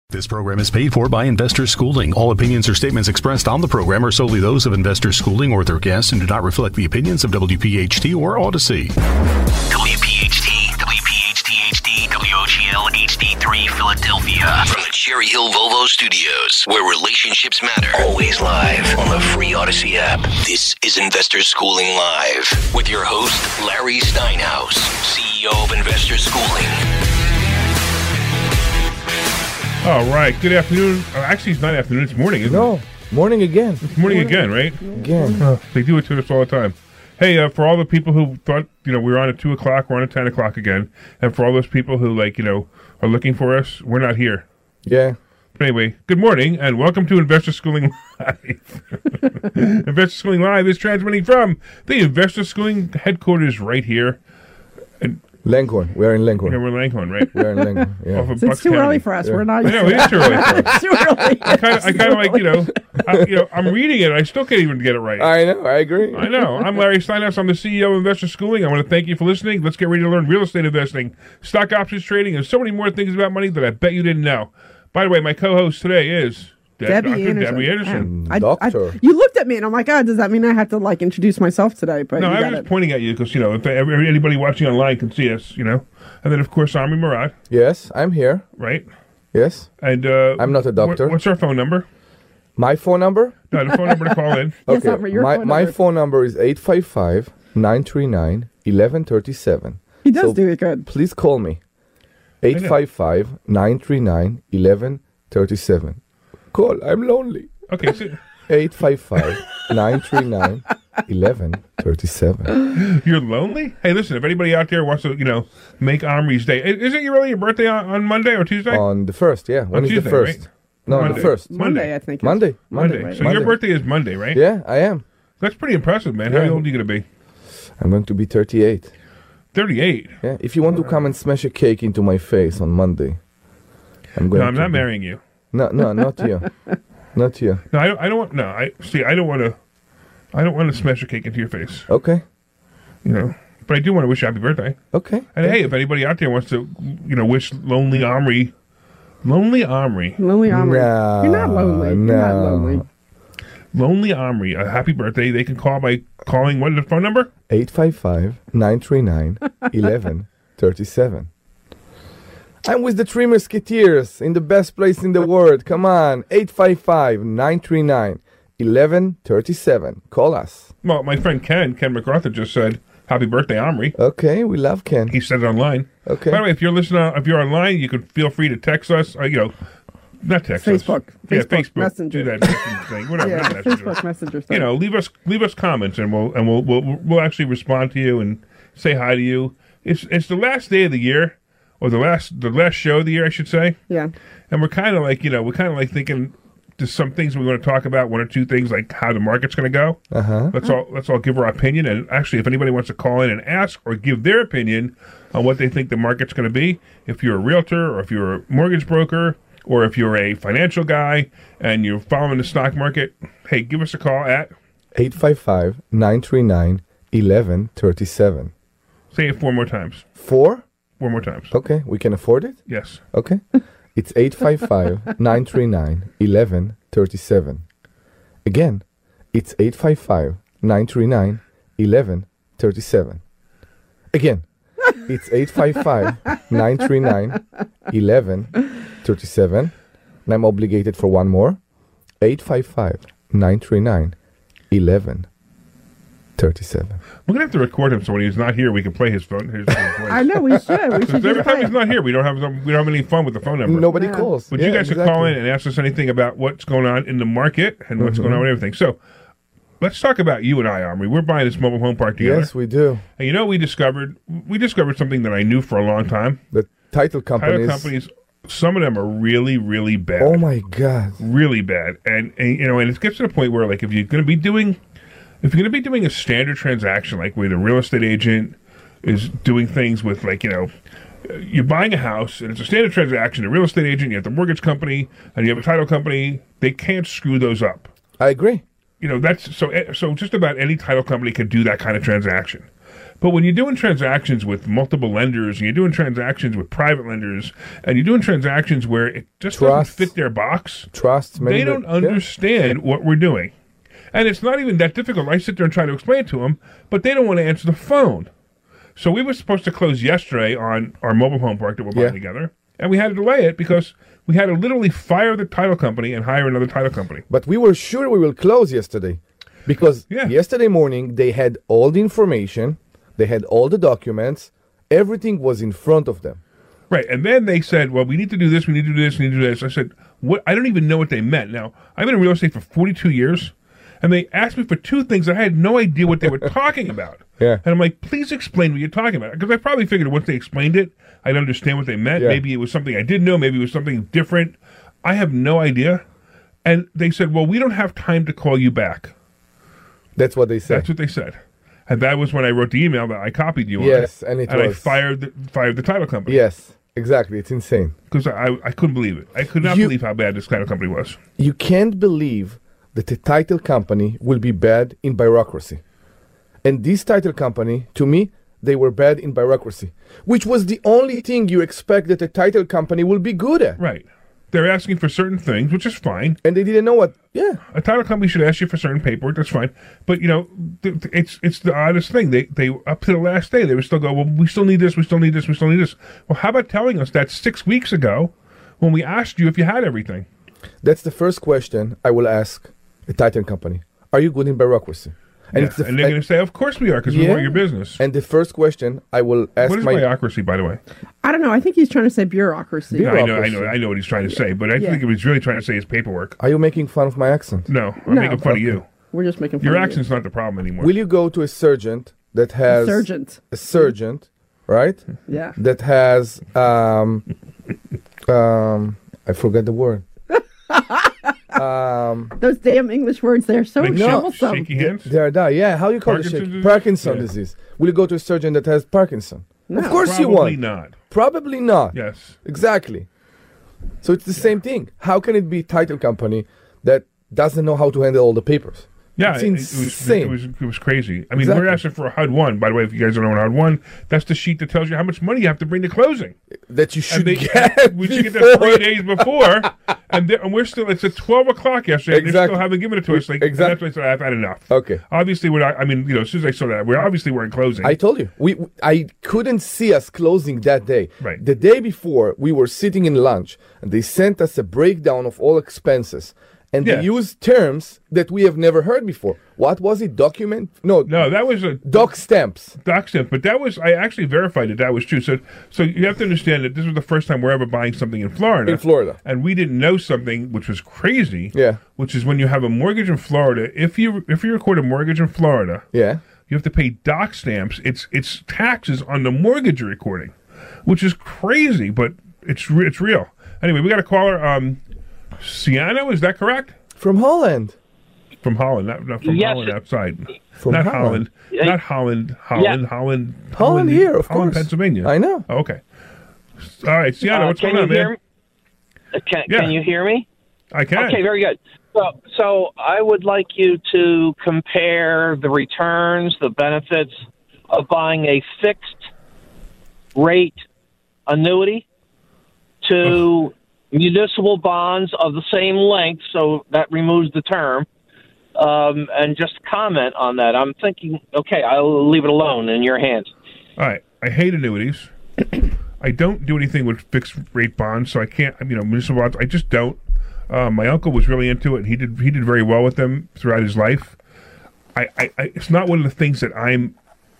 This program is paid for by Investors Schooling. All opinions or statements expressed on the program are solely those of Investors Schooling or their guests and do not reflect the opinions of WPHT or Odyssey. WPHT, WPHT-HD, WOGL HD3 Philadelphia. From the Cherry Hill Volvo Studios, where relationships matter. Always live on the free Odyssey app. This is Investors Schooling Live with your host, Larry Steinhaus, CEO of Investors Schooling. All right. Good afternoon. Actually, it's not afternoon. It's morning, isn't it? No, morning again. It's morning again, right? Again. They do it to us all the time. Hey, for all the people who thought, we were on at 2 o'clock, we're on at 10 o'clock again. And for all those people who, are looking for us, we're not here. Yeah. But anyway, good morning, and welcome to Investor Schooling Live. Investor Schooling Live is transmitting from the Investor Schooling headquarters right here. Langhorne. We're in Langhorne. Yeah, we're in Langhorne, right? We're in Langhorne. Yeah. Off of It's Bucks too County. early for us. Yeah. We're not. I know, it is too early for us. It's too early. I kind of I'm reading it. I still can't even get it right. I know. I agree. I know. I'm Larry Steinhaus. I'm the CEO of Investor Schooling. I want to thank you for listening. Let's get ready to learn real estate investing, stock options trading, and so many more things about money that I bet you didn't know. By the way, my co-host today is Debbie Dr. Anderson. Debbie Anderson. Doctor. You looked at me and I'm like, does that mean I have to introduce myself today? But No, you I got was it. just pointing at you because, if anybody watching online can see us, And then, of course, Ami Murad, Yes, I'm here. right? Yes. And I'm not a doctor. What's our phone number? My phone number? No, the phone number to call in. Yes, Aubrey, your phone my number. phone number is 855-939-1137. He does So do it good. Please call me. 855-939-1137. Call. I'm lonely. Okay, so 855-939-1137. you're lonely? Hey, listen, if anybody out there wants to, make Omri's day, isn't your birthday on Monday or Tuesday? On the 1st, yeah. When is the Tuesday, 1st? right? No, Monday. the 1st. Monday, I think. Monday. Monday. Right. So your Monday. birthday is Monday, right? Yeah, I am. That's pretty impressive, man. How Yeah. old are you going to be? I'm going to be 38. 38. Yeah. If you want to come and smash a cake into my face on Monday, I'm going. No, I'm not marrying you. No, not you. Not you. No, I don't want. No, I don't want to. I don't want to smash a cake into your face. Okay. But I do want to wish you happy birthday. Okay. And hey, if anybody out there wants to, wish Lonely Omri. Lonely Omri. No, You're not lonely. You're not no. lonely. Lonely Omri, a happy birthday. They can call by calling, what is the phone number? 855-939-1137. I'm with the Three Musketeers in the best place in the world. Come on. 855-939-1137. Call us. Well, my friend Ken MacArthur just said, happy birthday, Omri. Okay. We love Ken. He said it online. Okay. By the way, if you're listening, if you're online, you can feel free to text us. Not text Facebook. us. Yeah, Facebook Facebook. Messenger. Do that messenger thing. Whatever. Yeah, not messenger. Facebook Messenger stuff. Leave us comments, and we'll actually respond to you and say hi to you. It's the last day of the year, or the last show of the year, I should say. Yeah. And we're kind of like thinking there's some things we want to talk about, one or two things like how the market's going to go. Let's all give our opinion. And actually, if anybody wants to call in and ask or give their opinion on what they think the market's going to be, if you're a realtor or if you're a mortgage broker or if you're a financial guy and you're following the stock market, hey, give us a call at 855-939-1137. say it 4 more times. 4? 4 more times. Okay. We can afford it? Yes. Okay. It's 855-939-1137. Again, it's 855-939-1137. Again, it's 855-939-1137. And I'm obligated for one more. 855-939-1137. We're going to have to record him so when he's not here, we can play his phone. His voice. I know, we should. We should Every time he's not here, we don't have any fun with the phone number. Nobody Yeah. calls. But you guys should call in and ask us anything about what's going on in the market and what's going on with everything. So let's talk about you and I, Omri. We're buying this mobile home park together. Yes, we do. And we discovered something that I knew for a long time. The title companies. Title companies, some of them are really, really bad. Oh my God. Really bad. And it gets to the point where if you're going to be doing a standard transaction, like where the real estate agent is doing things with you're buying a house and it's a standard transaction, the real estate agent, you have the mortgage company, and you have a title company, they can't screw those up. I agree. That's so just about any title company can do that kind of transaction. But when you're doing transactions with multiple lenders, and you're doing transactions with private lenders, and you're doing transactions where it just doesn't fit their box, they don't understand what we're doing. And it's not even that difficult. I sit there and try to explain it to them, but they don't want to answer the phone. So we were supposed to close yesterday on our mobile home park that we're buying together, and we had to delay it because we had to literally fire the title company and hire another title company. But we were sure we will close yesterday because yesterday morning they had all the information, they had all the documents, everything was in front of them. Right, and then they said, well, we need to do this, we need to do this, we need to do this. I said, what? I don't even know what they meant. Now, I've been in real estate for 42 years, and they asked me for two things I had no idea what they were talking about. And I'm like, please explain what you're talking about. Because I probably figured once they explained it, I'd understand what they meant. Maybe it was something I did know. Maybe it was something different. I have no idea. And they said, well, we don't have time to call you back. That's what they said. That's what they said. And that was when I wrote the email that I copied you on. Yes, and I fired the title company. Yes, exactly. It's insane. Because I couldn't believe it. I could not believe how bad this title company was. You can't believe that the title company will be bad in bureaucracy. And this title company, to me, they were bad in bureaucracy, which was the only thing you expect that a title company will be good at. Right. They're asking for certain things, which is fine. And they didn't know what, a title company should ask you for certain paperwork, that's fine. But, you know, it's the oddest thing. They up to the last day, they would still go, well, we still need this, we still need this, we still need this. Well, how about telling us that 6 weeks ago when we asked you if you had everything? That's the first question I will ask a title company. Are you good in bureaucracy? And, and they're going to say, of course we are, because we want your business. And the first question I will ask what is bureaucracy, by the way? I don't know. I think he's trying to say bureaucracy. I know what he's trying to say, but I think what he's really trying to say is paperwork. Are you making fun of my accent? No, I'm making fun of you. We're just making fun your of accent's not the problem anymore. Will you go to a surgeon that has... A surgeon, right? Yeah. That has... I forgot the word. Those damn English words, they're so troublesome. Shaky hands? Yeah, how you call it? Parkinson disease. Will you go to a surgeon that has Parkinson? No. Of course you won't. Not. Probably not. Yes. Exactly. So it's the same thing. How can it be a title company that doesn't know how to handle all the papers? Yeah, it's insane. It was crazy. I mean, we're asking for a HUD 1. By the way, if you guys don't know what HUD 1, that's the sheet that tells you how much money you have to bring to closing. That you should get. We should get that 3 days before, and we're still. It's at 12 o'clock yesterday. And they still haven't given it to us. Like, that's why I said I've had enough. Okay. Obviously, as soon as I saw that, we obviously weren't closing. I told you, I couldn't see us closing that day. Right. The day before, we were sitting in lunch, and they sent us a breakdown of all expenses. And they used terms that we have never heard before. What was it? Document? No, that was a... Doc stamps. Doc stamps. But that was... I actually verified that was true. So you have to understand that this was the first time we're ever buying something in Florida. In Florida. And we didn't know something, which was crazy. Yeah. Which is when you have a mortgage in Florida, if you record a mortgage in Florida... Yeah. You have to pay doc stamps. It's taxes on the mortgage you're recording, which is crazy, but it's real. Anyway, we got a caller... Ciano, is that correct? From Holland. From Holland, not from Holland outside. From not Holland. Not Holland. Holland here, of Holland, course. Pennsylvania. I know. Oh, okay. All right, Ciano, what's going on, man? Can you hear me? I can. Okay, very good. So I would like you to compare the returns, the benefits of buying a fixed rate annuity to municipal bonds of the same length, so that removes the term, and just comment on that. I'm thinking, okay, I'll leave it alone in your hands. All right. I hate annuities. I don't do anything with fixed rate bonds, so I can't, municipal bonds, I just don't. My uncle was really into it, and he did very well with them throughout his life. It's not one of the things that I'm...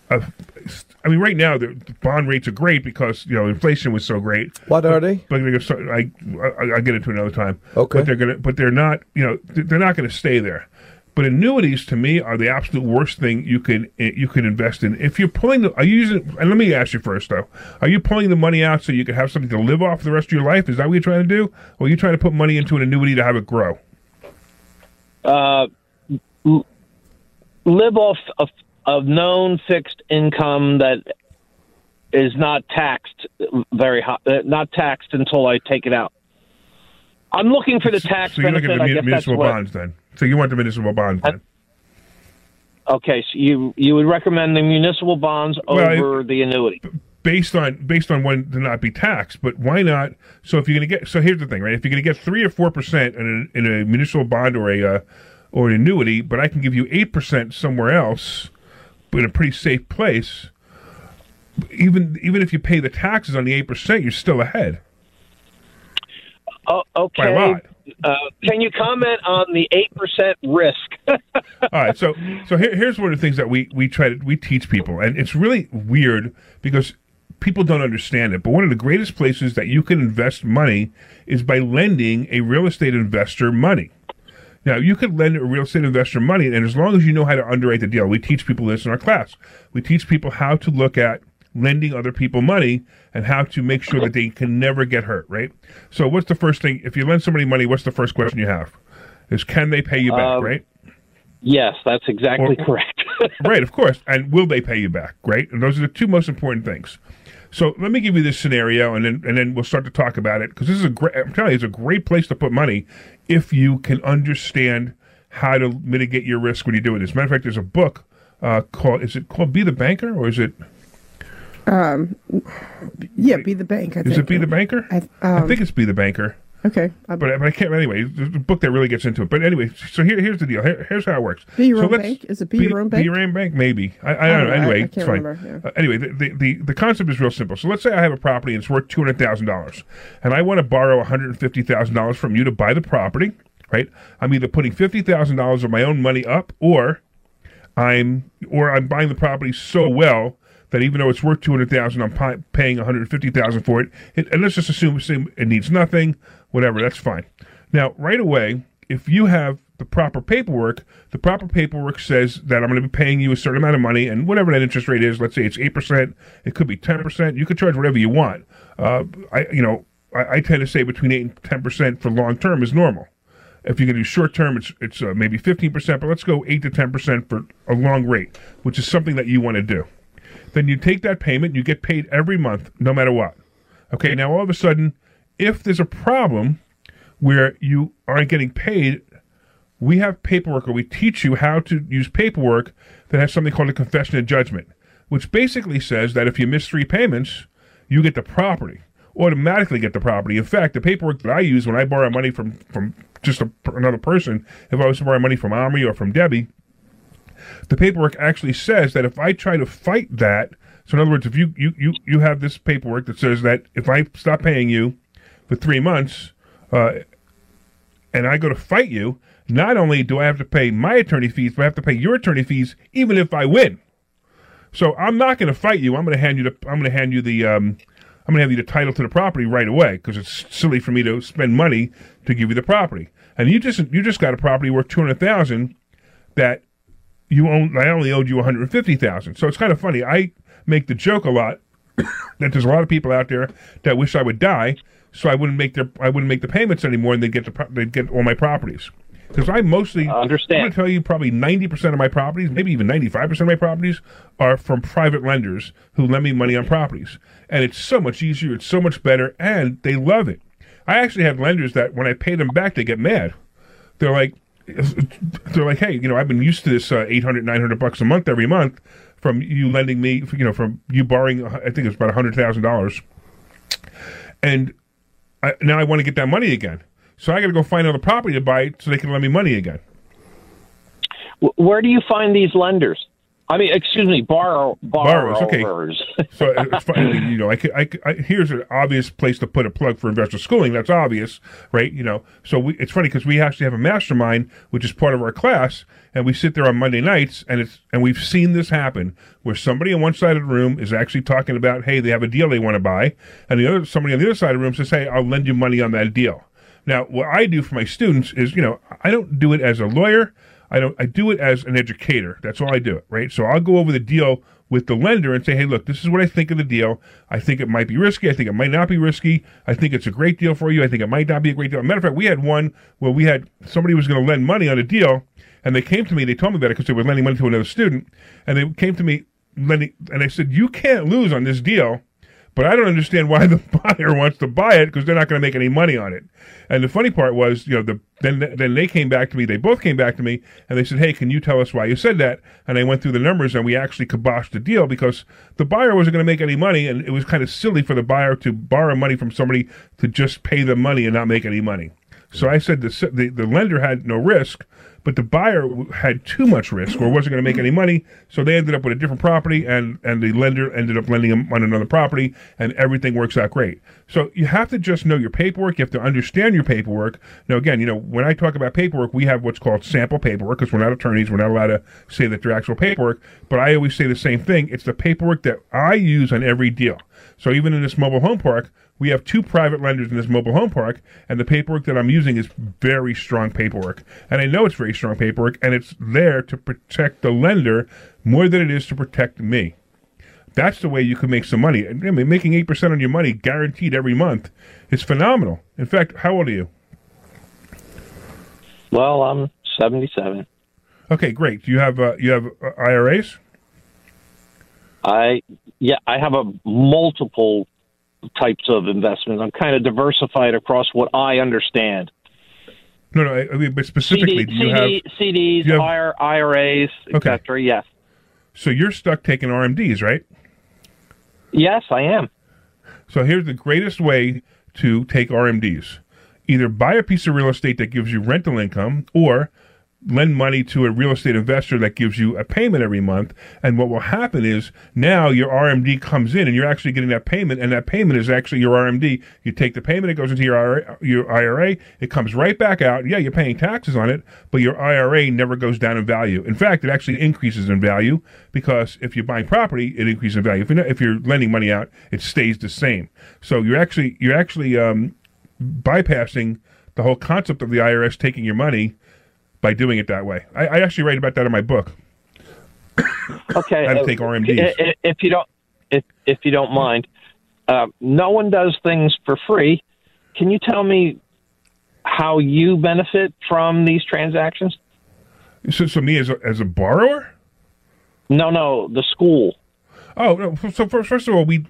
right now the bond rates are great because inflation was so great. What are they? But I'll get into it another time. Okay. But they're not. They're not going to stay there. But annuities to me are the absolute worst thing you can invest in. If you're pulling and let me ask you first though, are you pulling the money out so you can have something to live off the rest of your life? Is that what you're trying to do, or are you trying to put money into an annuity to have it grow? Live off of known fixed income that is not taxed very high, not taxed until I take it out. I'm looking for the tax benefit. So you're looking at the municipal bonds then. So you want the municipal bonds then? Okay, so you would recommend the municipal bonds over the annuity? Based on when to not be taxed, but why not? So if you're going to get, so here's the thing, right? If you're going to get 3 or 4% in a municipal bond or an annuity, but I can give you 8% somewhere else, but in a pretty safe place. Even if you pay the taxes on the 8%, you're still ahead. Oh, okay. By a lot. Can you comment on the 8% risk? All right. So here's one of the things that we teach people, and it's really weird because people don't understand it. But one of the greatest places that you can invest money is by lending a real estate investor money. Now, you could lend a real estate investor money, and as long as you know how to underwrite the deal, we teach people this in our class. We teach people how to look at lending other people money and how to make sure that they can never get hurt, right? So what's the first thing? If you lend somebody money, what's the first question you have? Is can they pay you back, right? Yes, that's exactly correct. Right, of course. And will they pay you back, right? And those are the two most important things. So let me give you this scenario, and then we'll start to talk about it, because this is I'm telling you, it's a great place to put money if you can understand how to mitigate your risk when you do it. As a matter of fact, there's a book is it called Be the Banker, or is it? Yeah, Be the Bank. Is it Be the Banker? I think it's Be the Banker. Okay. But I can't, anyway, there's a book that really gets into it. But anyway, so here's the deal. Here's how it works. Be your own bank? Is it Be your own bank? Be your own bank? Maybe. I don't know. Anyway, I can't it's fine. remember, yeah. Anyway, the concept is real simple. So let's say I have a property and it's worth $200,000. And I want to borrow $150,000 from you to buy the property, right? I'm either putting $50,000 of my own money up or I'm buying the property so well that even though it's worth $200,000, I'm paying $150,000 for it. And let's just assume it needs nothing, whatever. That's fine. Now, right away, if you have the proper paperwork says that I'm going to be paying you a certain amount of money, and whatever that interest rate is. Let's say it's 8%. It could be 10%. You could charge whatever you want. I tend to say between 8 and 10% for long term is normal. If you're going to do short term, it's maybe 15%, but let's go 8 to 10% for a long rate, which is something that you want to do. Then you take that payment, you get paid every month, no matter what. Okay, now all of a sudden, if there's a problem where you aren't getting paid, we have paperwork, or we teach you how to use paperwork that has something called a confession of judgment, which basically says that if you miss 3 payments, you get the property, automatically get the property. In fact, the paperwork that I use when I borrow money from just another person, if I was to borrow money from Omri or from Debbie, the paperwork actually says that if I try to fight that, so in other words, if you have this paperwork that says that if I stop paying you for 3 months, and I go to fight you, not only do I have to pay my attorney fees, but I have to pay your attorney fees even if I win. So I'm not going to fight you. I'm going to hand you the title to the property right away, because it's silly for me to spend money to give you the property. And you just got a property worth $200,000 that you own. I only owed you $150,000. So it's kind of funny. I make the joke a lot that there's a lot of people out there that wish I would die, so I wouldn't make the payments anymore, and they'd get all my properties. Because I mostly understand. I'm going to tell you, probably 90% of my properties, maybe even 95% of my properties, are from private lenders who lend me money on properties, and it's so much easier, it's so much better, and they love it. I actually have lenders that when I pay them back, they get mad. They're like, hey, I've been used to this $800, $900 a month every month from you lending me, from you borrowing, I think it's about $100,000, and now I want to get that money again. So I got to go find another property to buy so they can lend me money again. Where do you find these lenders? I mean, excuse me, borrowers. Okay. So it's funny, here's an obvious place to put a plug for investor schooling. That's obvious, right? So it's funny because we actually have a mastermind, which is part of our class, and we sit there on Monday nights, and we've seen this happen where somebody on one side of the room is actually talking about, hey, they have a deal they want to buy, and somebody on the other side of the room says, hey, I'll lend you money on that deal. Now, what I do for my students is, I don't do it as a lawyer. I do it as an educator. That's all I do, right? So I'll go over the deal with the lender and say, hey, look, this is what I think of the deal. I think it might be risky. I think it might not be risky. I think it's a great deal for you. I think it might not be a great deal. As a matter of fact, we had one where somebody was going to lend money on a deal, and they came to me. They told me about it because they were lending money to another student, and they came to me, and I said, you can't lose on this deal, But I don't understand why the buyer wants to buy it because they're not going to make any money on it. And the funny part was, then they came back to me. They both came back to me and they said, "Hey, can you tell us why you said that?" And I went through the numbers and we actually kiboshed the deal because the buyer wasn't going to make any money, and it was kind of silly for the buyer to borrow money from somebody to just pay them money and not make any money. So I said the lender had no risk, but the buyer had too much risk or wasn't going to make any money, so they ended up with a different property, and the lender ended up lending them on another property, and everything works out great. So you have to just know your paperwork. You have to understand your paperwork. Now, again, when I talk about paperwork, we have what's called sample paperwork because we're not attorneys. We're not allowed to say that they're actual paperwork, but I always say the same thing. It's the paperwork that I use on every deal. So even in this mobile home park, we have 2 private lenders in this mobile home park, and the paperwork that I'm using is very strong paperwork. And I know it's very strong paperwork, and it's there to protect the lender more than it is to protect me. That's the way you can make some money. I mean, making 8% on your money guaranteed every month is phenomenal. In fact, how old are you? Well, I'm 77. Okay, great. Do you have IRAs? I have a multiple types of investments. I'm kind of diversified across what I understand. No, I mean, but specifically, do you have CDs, IRAs, etc. Yes. So you're stuck taking RMDs, right? Yes, I am. So here's the greatest way to take RMDs. Either buy a piece of real estate that gives you rental income, or lend money to a real estate investor that gives you a payment every month. And what will happen is now your RMD comes in and you're actually getting that payment, and that payment is actually your RMD. You take the payment, it goes into your IRA, it comes right back out. Yeah, you're paying taxes on it, but your IRA never goes down in value. In fact, it actually increases in value because if you're buying property, it increases in value. If you're lending money out, it stays the same. So you're actually bypassing the whole concept of the IRS taking your money by doing it that way. I actually write about that in my book. Okay. How to take RMDs. If you don't mind, no one does things for free. Can you tell me how you benefit from these transactions? So me as a borrower? No, the school. Oh no. So first of all, we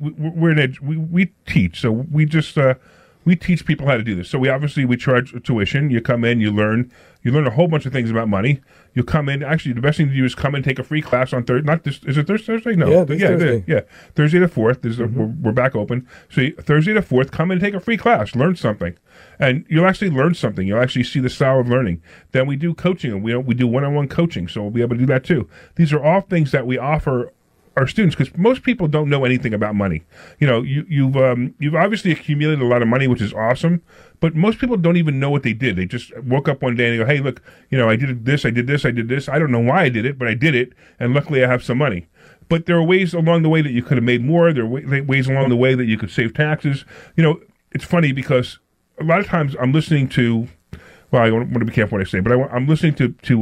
teach. So we just we teach people how to do this. So we charge tuition. You come in, you learn a whole bunch of things about money. You come in. Actually, the best thing to do is come and take a free class on Thursday. Not this. Is it Thursday? No. Thursday. Yeah. Thursday the 4th. We're back open. So Thursday the 4th, come and take a free class. Learn something, and you'll actually learn something. You'll actually see the style of learning. Then we do coaching, and we do one-on-one coaching. So we'll be able to do that too. These are all things that we offer our students, because most people don't know anything about money. You've obviously accumulated a lot of money, which is awesome, but most people don't even know what they did. They just woke up one day and they go, "Hey, look, I did this, I did this, I did this. I don't know why I did it, but I did it, and luckily I have some money." But there are ways along the way that you could have made more. There are ways along the way that you could save taxes. It's funny because a lot of times I'm listening to, well, I want to be careful what I say, but I'm listening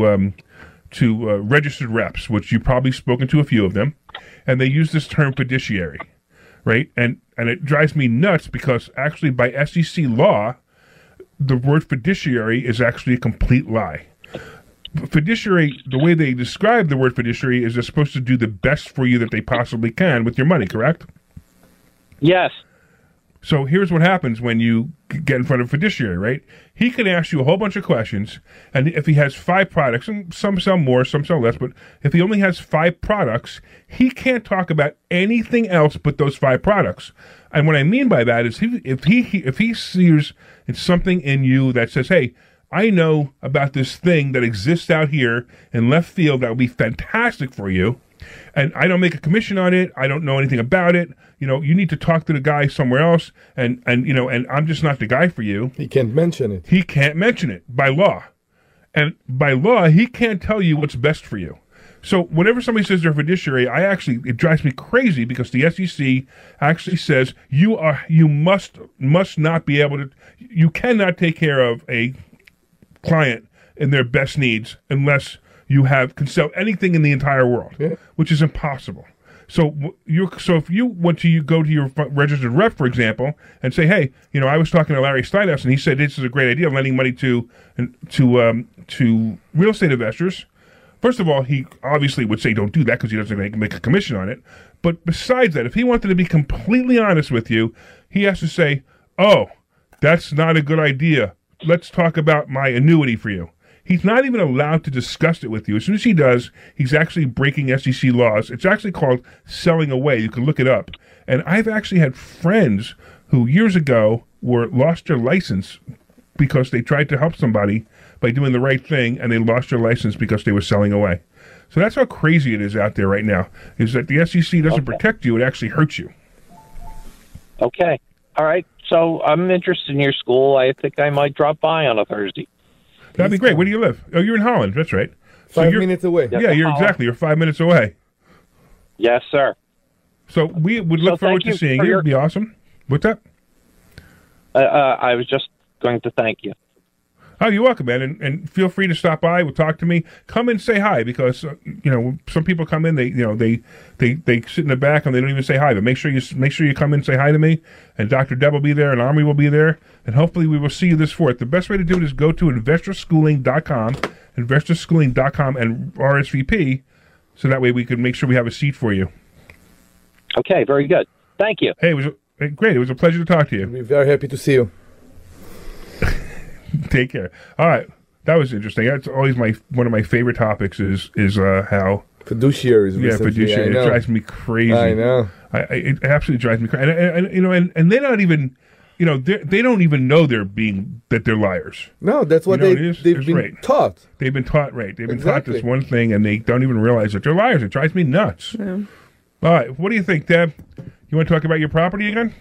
to registered reps, which you've probably spoken to a few of them, and they use this term fiduciary, right? And it drives me nuts because actually by SEC law, the word fiduciary is actually a complete lie. Fiduciary, the way they describe the word fiduciary is they're supposed to do the best for you that they possibly can with your money, correct? Yes. So here's what happens when you get in front of a fiduciary, right? He can ask you a whole bunch of questions, and if he has 5 products, and some sell more, some sell less, but if he only has 5 products, he can't talk about anything else but those 5 products. And what I mean by that is if he sees something in you that says, "Hey, I know about this thing that exists out here in left field that would be fantastic for you, and I don't make a commission on it. I don't know anything about it. You need to talk to the guy somewhere else, and I'm just not the guy for you." He can't mention it. He can't mention it by law. And by law, he can't tell you what's best for you. So whenever somebody says they're a fiduciary, it drives me crazy because the SEC actually says you must not be able to, you cannot take care of a client in their best needs unless you can sell anything in the entire world, which is impossible. So if you go to your registered rep, for example, and say, "Hey, I was talking to Larry Steinhaus, and he said this is a great idea, lending money to real estate investors, First of all, he obviously would say don't do that because he doesn't make a commission on it. But besides that, if he wanted to be completely honest with you, he has to say, oh, that's not a good idea. Let's talk about my annuity for you. He's not even allowed to discuss it with you. As soon as he does, he's actually breaking SEC laws. It's actually called selling away. You can look it up. And I've actually had friends who years ago lost their license because they tried to help somebody by doing the right thing, and they lost their license because they were selling away. So that's how crazy it is out there right now, is that the SEC doesn't protect you. It actually hurts you. Okay. All right. So I'm interested in your school. I think I might drop by on a Thursday. That'd be great. Where do you live? Oh, you're in Holland. That's right. So 5 minutes away. Yeah, you're 5 minutes away. Yes, sir. So we would look forward to seeing you. It'd be awesome. What's up? I was just going to thank you. Oh, you're welcome, man. And feel free to stop by. We'll talk to me. Come and say hi because some people come in. They sit in the back and they don't even say hi. But make sure you come in and say hi to me. And Dr. Deb will be there, and Army will be there, and hopefully we will see you this 4th. The best way to do it is go to investorschooling.com, investorschooling.com, and RSVP, so that way we can make sure we have a seat for you. Okay, very good. Thank you. Hey, it was great. It was a pleasure to talk to you. We're very happy to see you. Take care. All right, that was interesting. That's always one of my favorite topics is how fiduciaries. Fiduciary. It drives me crazy. I know. It absolutely drives me crazy. And they're not even, they don't even know that they're liars. No, that's what they've been taught. They've been taught right. They've been taught this one thing, and they don't even realize that they're liars. It drives me nuts. Yeah. All right, what do you think, Deb? You want to talk about your property again?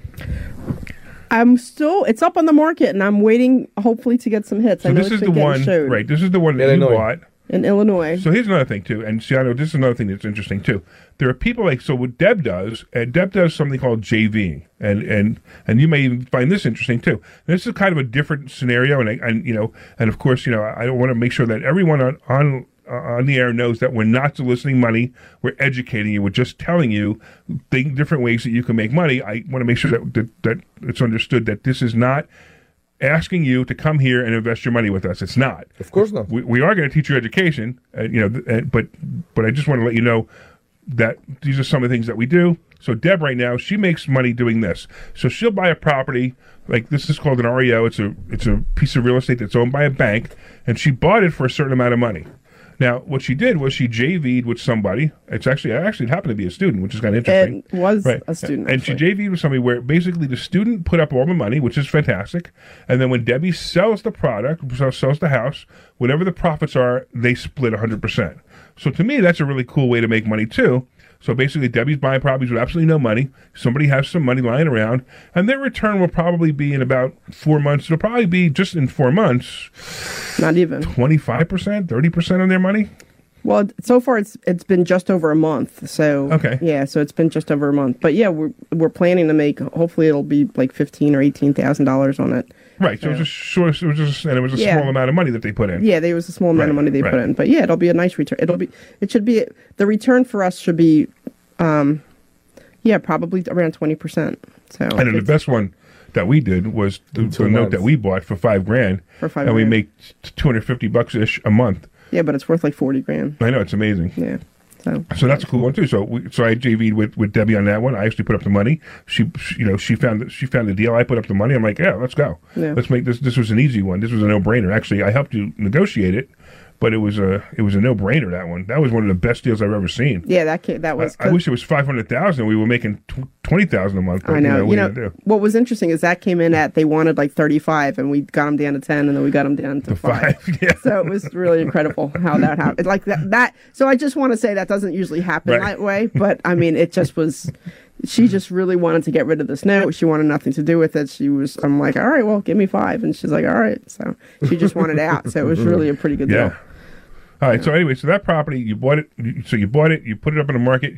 It's up on the market, and I'm waiting, hopefully, to get some hits. So this is the one, right? This is the one that you bought. In Illinois. So here's another thing, too. And see, I know this is another thing that's interesting, too. There are people what Deb does, Deb does something called JVing. And you may even find this interesting, too. And this is kind of a different scenario. And of course, I want to make sure that everyone on the air knows that we're not soliciting money. We're educating you. We're just telling you different ways that you can make money. I want to make sure that it's understood that this is not asking you to come here and invest your money with us. It's not. Of course not. We are going to teach you education, but I just want to let you know that these are some of the things that we do. So Deb right now, she makes money doing this. So she'll buy a property, like this is called an REO. It's a piece of real estate that's owned by a bank, and she bought it for a certain amount of money. Now, what she did was she JV'd with somebody. It happened to be a student, which is kind of interesting. It was a student. And she JV'd with somebody where basically the student put up all the money, which is fantastic. And then when Debbie sells the product, sells the house, whatever the profits are, they split 100%. So to me, that's a really cool way to make money too. So basically, Debbie's buying properties with absolutely no money. Somebody has some money lying around, and their return will probably be in about 4 months. It'll probably be just in 4 months. Not even 25%, 30% on their money. Well, so far it's been just over a month. So okay, yeah, so it's been just over a month. But yeah, we're planning to make. Hopefully, it'll be like $15,000 or $18,000 on it. Right, so it was a small amount of money that they put in. Yeah, there was a small amount of money they put in, but yeah, it'll be a nice return. The return for us should be, probably around 20%. So, and then the best one that we did was the note that we bought for $5,000, and we make $250 ish a month. Yeah, but it's worth like $40,000. I know, it's amazing. Yeah. So that's a cool one too. So I JV'd with Debbie on that one. I actually put up the money. She found the deal. I put up the money. I'm like, yeah, let's go. Yeah. Let's make this. This was an easy one. This was a no-brainer. Actually, I helped you negotiate it, but it was a no-brainer. That one. That was one of the best deals I've ever seen. Yeah, that was. I wish it was $500,000. We were making $20,000 a month. But, I know. What was interesting is that came in at they wanted like 35, and we got them down to 10, and then we got them down to 5. Yeah. So it was really incredible how that happened. Like that. So I just want to say that doesn't usually happen that way, but I mean, it just was. She just really wanted to get rid of this note. She wanted nothing to do with it. I'm like, all right, well, give me 5, and she's like, all right. So she just wanted out. So it was really a pretty good deal. All right. So anyway, that property, you bought it. So you bought it. You put it up in the market.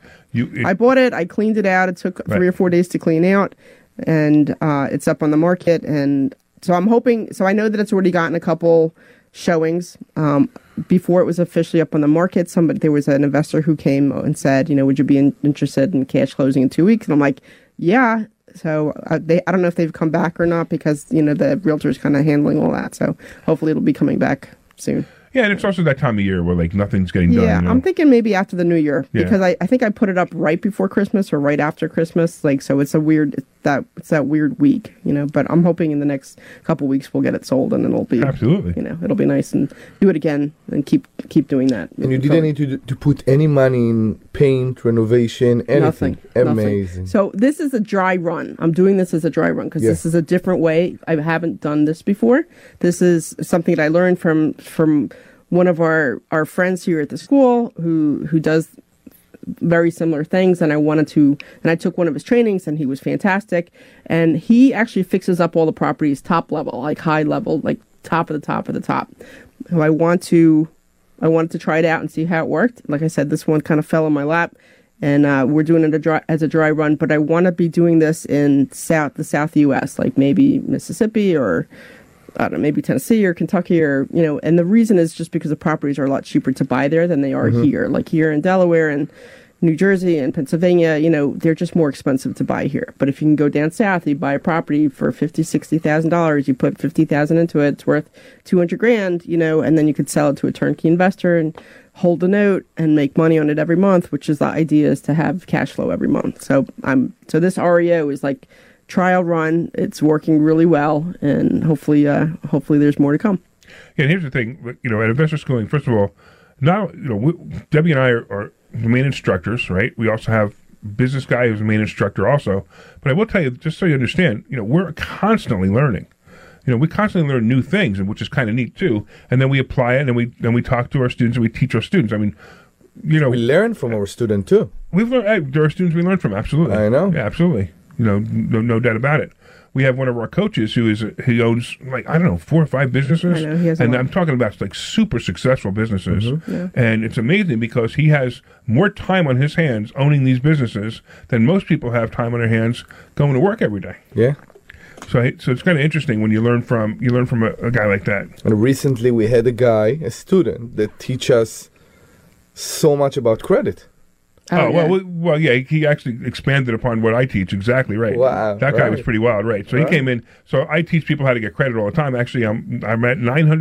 I bought it. I cleaned it out. It took 3 or 4 days to clean out, and it's up on the market. And so I'm hoping. So I know that it's already gotten a couple showings. Before it was officially up on the market, there was an investor who came and said, would you be interested in cash closing in 2 weeks? And I'm like, yeah. So I don't know if they've come back or not because the realtor's kind of handling all that. So hopefully it'll be coming back soon. Yeah, and it's also that time of year where like nothing's getting done. Yeah, You know? I'm thinking maybe after the New Year because I think I put it up right before Christmas or right after Christmas. Like, so it's that weird week, you know. But I'm hoping in the next couple weeks we'll get it sold and it'll be Absolutely. You know, it'll be nice and do it again and keep doing that. And you didn't need to put any money in paint, renovation, anything. Nothing. Amazing. So this is a dry run. I'm doing this as a dry run because this is a different way. I haven't done this before. This is something that I learned from one of our friends here at the school who does very similar things, and I took one of his trainings, and he was fantastic. And he actually fixes up all the properties top level, like high level, like top of the top of the top. So I wanted to try it out and see how it worked. Like I said, this one kind of fell in my lap, and we're doing it as a dry run. But I want to be doing this in the South U.S., like maybe Mississippi or I don't know, maybe Tennessee or Kentucky or, you know, and the reason is just because the properties are a lot cheaper to buy there than they are here. Like here in Delaware and New Jersey and Pennsylvania, you know, they're just more expensive to buy here. But if you can go down south, you buy a property for $50,000-$60,000, you put $50,000 into it, it's worth $200,000, you know, and then you could sell it to a turnkey investor and hold a note and make money on it every month, which is the idea, is to have cash flow every month. So this REO is like trial run. It's working really well, and hopefully there's more to come. Yeah, and here's the thing, you know, at Investor Schooling, first of all, now, you know, Debbie and I are the main instructors, right? We also have a business guy who's a main instructor also. But I will tell you, just so you understand, you know, we're constantly learning. You know, we constantly learn new things, and which is kind of neat too. And then we apply it, and we talk to our students, and we teach our students. I mean, you know, we learn from our student too. We've learned. There are students we learn from. Absolutely, I know. Yeah, absolutely. You know, no doubt about it. We have one of our coaches who owns, like, I don't know, 4 or 5 businesses. I know, he has a and lot. I'm talking about like super successful businesses. Yeah. And it's amazing because he has more time on his hands owning these businesses than most people have time on their hands going to work every day. Yeah. So it's kind of interesting when you learn from a guy like that. And recently we had a student that teach us so much about credit. Oh, well, yeah, he actually expanded upon what I teach. Exactly right. Wow, that guy was pretty wild, right? So he came in. So I teach people how to get credit all the time. Actually, I'm at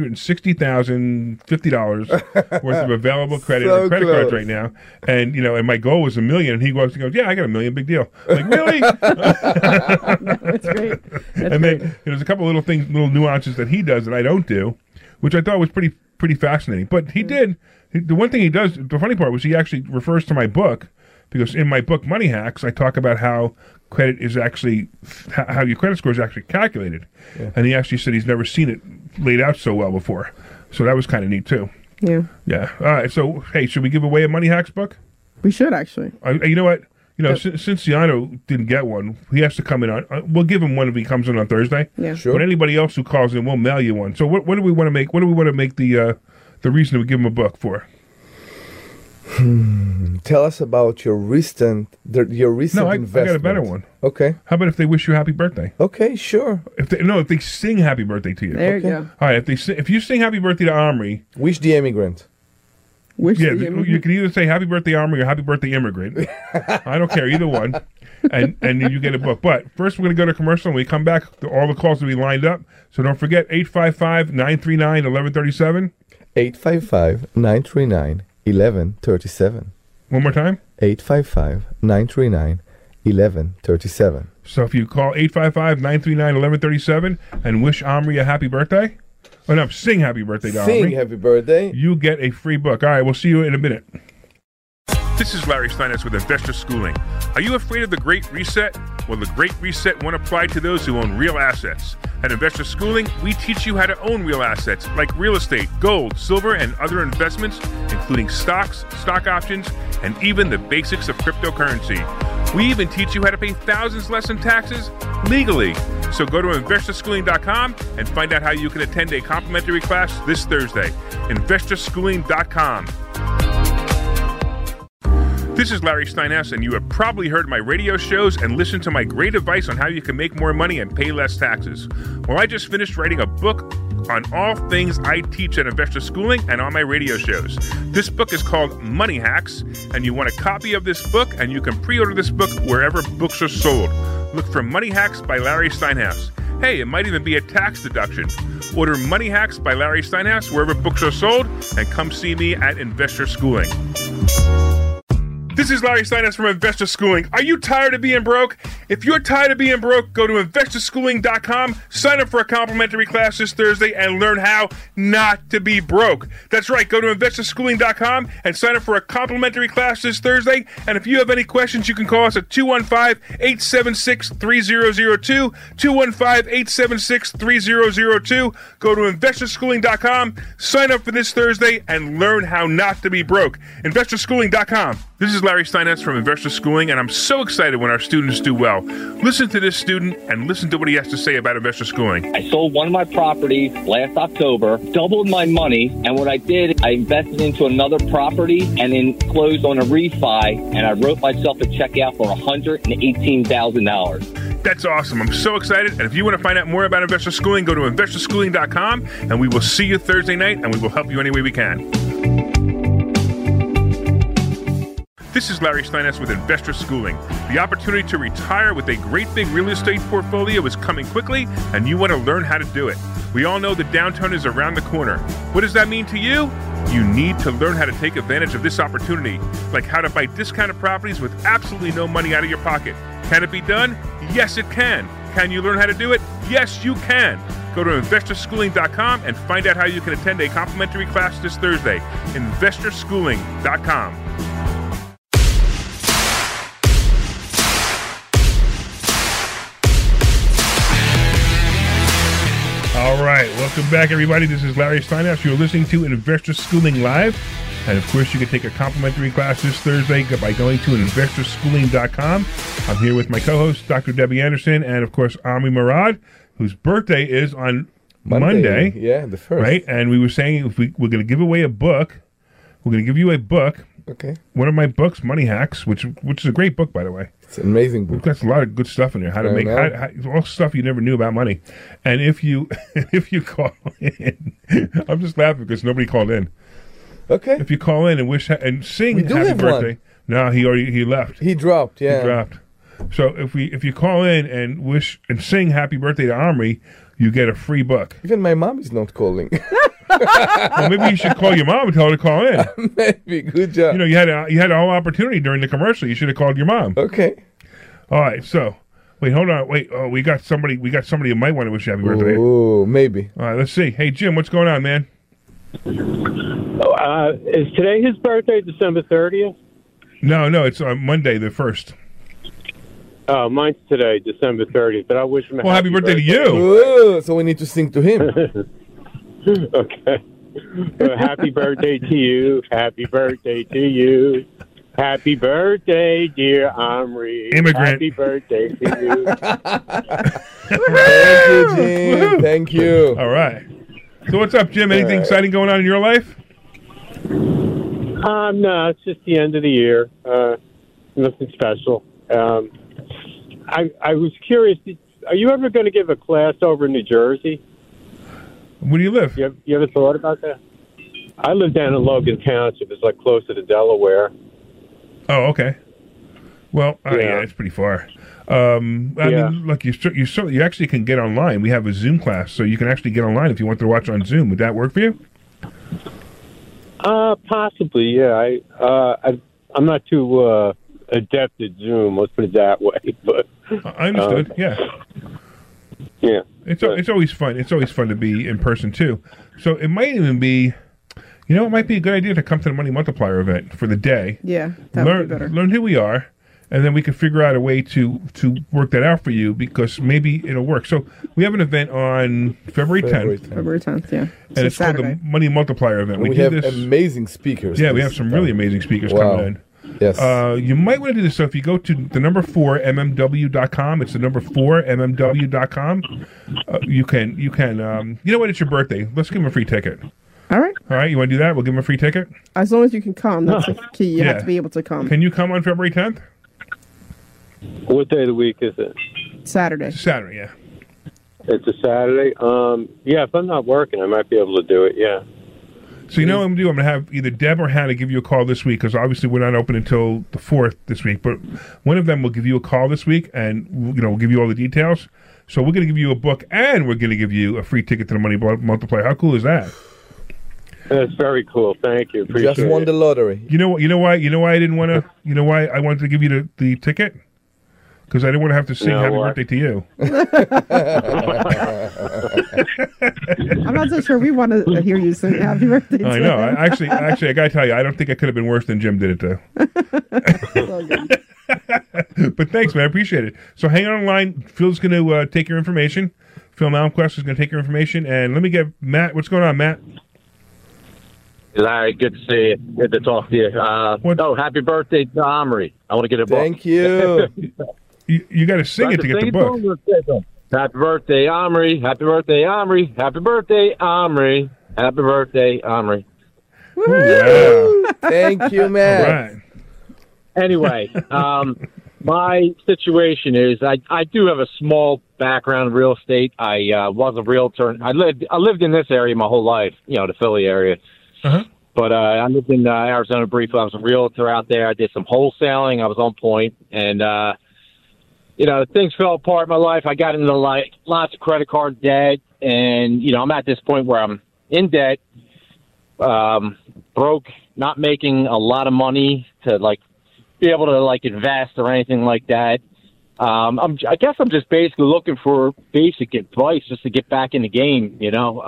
$960,050 worth of available credit So on credit close. cards right now. And you know, and my goal was $1 million. And he goes, yeah, I got $1 million, big deal. I'm like, really? That's great. And then there's a couple little things, little nuances that he does that I don't do, which I thought was pretty fascinating. But he did. The one thing he does, the funny part was he actually refers to my book, because in my book, Money Hacks, I talk about how credit is actually, how your credit score is actually calculated. Yeah. And he actually said he's never seen it laid out so well before. So that was kind of neat too. Yeah. Yeah. All right. So, hey, should we give away a Money Hacks book? We should, actually. You know what? You know, since Ciano didn't get one, he has to come in on. We'll give him one if he comes in on Thursday. Yeah. Sure. But anybody else who calls in, we'll mail you one. So what do we want to make? What do we want to make the reason we give him a book for? Tell us about your recent investment. I got a better one. Okay. How about if they wish you happy birthday? Okay, sure. If they sing happy birthday to you. There Okay. you go. All right. If you sing happy birthday to Omri, Wish the immigrant. you can either say happy birthday Omri or happy birthday immigrant. I don't care, either one. And you get a book. But first, we're going to go to commercial. When we come back, all the calls will be lined up. So don't forget 855-939-1137. 855-939-1137. One more time. 855-939-1137. So if you call 855-939-1137 and wish Omri a happy birthday, sing happy birthday to Sing Omri, happy birthday. you get a free book. All right, we'll see you in a minute. This is Larry Steinhaus with Investor Schooling. Are you afraid of the Great Reset? Well, the Great Reset won't apply to those who own real assets. At Investor Schooling, we teach you how to own real assets like real estate, gold, silver, and other investments, including stocks, stock options, and even the basics of cryptocurrency. We even teach you how to pay thousands less in taxes legally. So go to investorschooling.com and find out how you can attend a complimentary class this Thursday. investorschooling.com. This is Larry Steinhaus, and you have probably heard my radio shows and listened to my great advice on how you can make more money and pay less taxes. Well, I just finished writing a book on all things I teach at Investor Schooling and on my radio shows. This book is called Money Hacks, and you want a copy of this book, and you can pre-order this book wherever books are sold. Look for Money Hacks by Larry Steinhaus. Hey, it might even be a tax deduction. Order Money Hacks by Larry Steinhaus wherever books are sold, and come see me at Investor Schooling. This is Larry Steinhaus from Investor Schooling. Are you tired of being broke? If you're tired of being broke, go to investorschooling.com, sign up for a complimentary class this Thursday, and learn how not to be broke. That's right, go to investorschooling.com and sign up for a complimentary class this Thursday. And if you have any questions, you can call us at 215-876-3002, 215-876-3002. Go to investorschooling.com, sign up for this Thursday, and learn how not to be broke. Investorschooling.com. This is Larry Steinhaus from Investor Schooling, and I'm so excited when our students do well. Listen to this student and listen to what he has to say about Investor Schooling. I sold one of my properties last October, doubled my money, and what I did, I invested into another property and then closed on a refi, and I wrote myself a check out for $118,000. That's awesome. I'm so excited. And if you want to find out more about Investor Schooling, go to investorschooling.com, and we will see you Thursday night, and we will help you any way we can. This is Larry Steinhaus with Investor Schooling. The opportunity to retire with a great big real estate portfolio is coming quickly, and you want to learn how to do it. We all know the downturn is around the corner. What does that mean to you? You need to learn how to take advantage of this opportunity, like how to buy discounted properties with absolutely no money out of your pocket. Can it be done? Yes, it can. Can you learn how to do it? Yes, you can. Go to investorschooling.com and find out how you can attend a complimentary class this Thursday. investorschooling.com. All right, welcome back, everybody. This is Larry Steinhaus. You're listening to Investor Schooling Live. And, of course, you can take a complimentary class this Thursday by going to investorschooling.com. I'm here with my co-host, Dr. Debbie Anderson, and, of course, Ami Murad, whose birthday is on Monday. Yeah, the 1st. Right? And we were saying if we're going to give away a book. We're going to give you a book. Okay. One of my books, Money Hacks, which is a great book, by the way. It's an amazing book. It's got a lot of good stuff in there. How to make all stuff you never knew about money. And if you call in, I'm just laughing because nobody called in. Okay. If you call in and wish and sing happy birthday. No, he left. He dropped. Yeah. He dropped. So if you call in and wish and sing happy birthday to Omri, you get a free book. Even my mom is not calling. Well, maybe you should call your mom and tell her to call in. Maybe. Good job. You know, you had a whole opportunity during the commercial. You should have called your mom. Okay. All right. So, wait, hold on. Wait. Oh, we got somebody who might want to wish you happy birthday. Oh, maybe. All right. Let's see. Hey, Jim, what's going on, man? Is today his birthday, December 30th? No, it's on Monday, the 1st. Oh, mine's today, December 30th. But I wish him a happy birthday to you. Oh, so we need to sing to him. Okay. Happy birthday to you. Happy birthday to you. Happy birthday, dear Omri. Immigrant. Happy birthday to you. Thank you, Jim. Thank you. All right. So what's up, Jim? Anything exciting going on in your life? No, it's just the end of the year. Nothing special. I was curious, are you ever going to give a class over in New Jersey? Where do you live? You ever thought about that? I live down in Logan Township. It's like closer to Delaware. Oh, okay. Well, yeah, it's pretty far. I mean, look, you actually can get online. We have a Zoom class, so you can actually get online if you want to watch on Zoom. Would that work for you? Possibly, yeah. I'm not too adept at Zoom. Let's put it that way. But I understood. Yeah. It's always fun. It's always fun to be in person too. So it might even be, it might be a good idea to come to the Money Multiplier event for the day. Yeah, that would be better. Learn who we are, and then we can figure out a way to work that out for you because maybe it'll work. So we have an event on February 10th. February 10th, yeah. And it's called the Money Multiplier event. We have amazing speakers. Yeah, we have some really amazing speakers coming in. Yes. You might want to do this. So if you go to the number 4mmw.com, it's the number 4mmw.com. You can. You know what? It's your birthday. Let's give him a free ticket. All right. All right. You want to do that? We'll give him a free ticket. As long as you can come, that's the key. You have to be able to come. Can you come on February 10th? What day of the week is it? Saturday. It's Saturday. Yeah. It's a Saturday. Yeah. If I'm not working, I might be able to do it. Yeah. So you know what I'm going to do? I'm going to have either Deb or Hannah give you a call this week because obviously we're not open until the 4th this week. But one of them will give you a call this week and we'll give you all the details. So we're going to give you a book, and we're going to give you a free ticket to the Money Multiplier. How cool is that? That's very cool. Thank you. Appreciate Just won it. the lottery. You know why I didn't want to. You know why I wanted to give you the ticket? Because I didn't want to have to sing happy birthday to you. I'm not so sure we want to hear you sing happy birthday to I know. him. Actually, I got to tell you, I don't think I could have been worse than Jim did it, though. So good. But thanks, man. I appreciate it. So hang on the line. Phil's going to take your information. Phil Malmquist is going to take your information. And let me get Matt. What's going on, Matt? Larry, good to see you. Good to talk to you. Happy birthday to Omri. I want to get a book. Thank you. You got to sing it to get the book. Happy birthday, Omri. Happy birthday, Omri. Happy birthday, Omri. Happy birthday, Omri. Wow. Thank you, Matt. All right. Anyway, my situation is I do have a small background in real estate. I was a realtor. I lived in this area my whole life, the Philly area. Uh-huh. But I lived in Arizona briefly. I was a realtor out there. I did some wholesaling. I was on point. And, things fell apart in my life. I got into lots of credit card debt. And, I'm at this point where I'm in debt, broke, not making a lot of money to, be able to, invest or anything like that. I guess I'm just basically looking for basic advice just to get back in the game,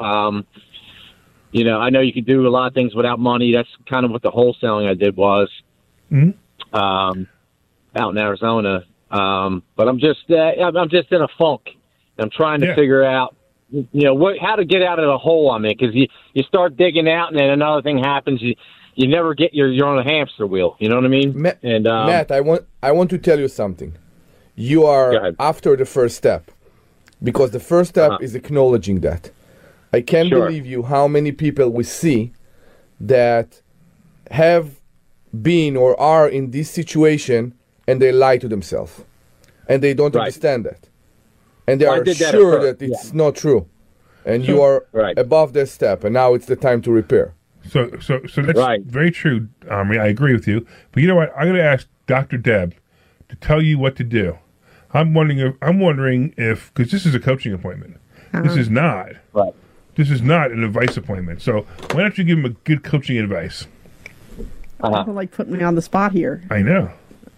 I know you can do a lot of things without money. That's kind of what the wholesaling I did was out in Arizona. But I'm just in a funk. I'm trying to figure out, how to get out of the hole I'm in. Because you start digging out, and then another thing happens. You never get you're on a hamster wheel. You know what I mean? Matt, I want to tell you something. You are after the first step, because the first step is acknowledging that. I can't believe you how many people we see that have been or are in this situation and they lie to themselves and they don't understand that. And they are sure that it's not true. And you are above that step, and now it's the time to repair. So that's very true, Omri. I agree with you. But you know what? I'm going to ask Dr. Deb to tell you what to do. I'm wondering if because this is a coaching appointment. This is not. Right. This is not an advice appointment. So why don't you give him a good coaching advice? People putting me on the spot here. I know.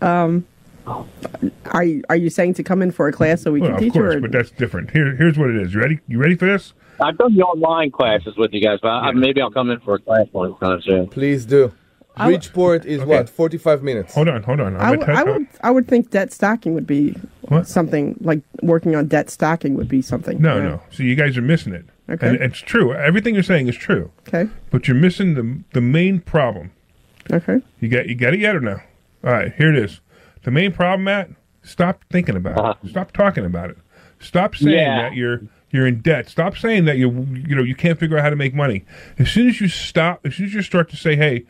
Are you saying to come in for a class so we can teach? Of course, but that's different. Here's what it is. You ready? You ready for this? I've done the online classes with you guys, but maybe I'll come in for a class one time soon. Please do. Bridgeport is 45 minutes. Hold on. I would think debt stacking would be something like working on debt stacking would be something. No. So you guys are missing it. Okay. And it's true. Everything you're saying is true. Okay. But you're missing the main problem. Okay. You got it yet or no? All right, here it is. The main problem, Matt, stop thinking about it. Stop talking about it. Stop saying that you're in debt. Stop saying that you can't figure out how to make money. As soon as you start to say, hey,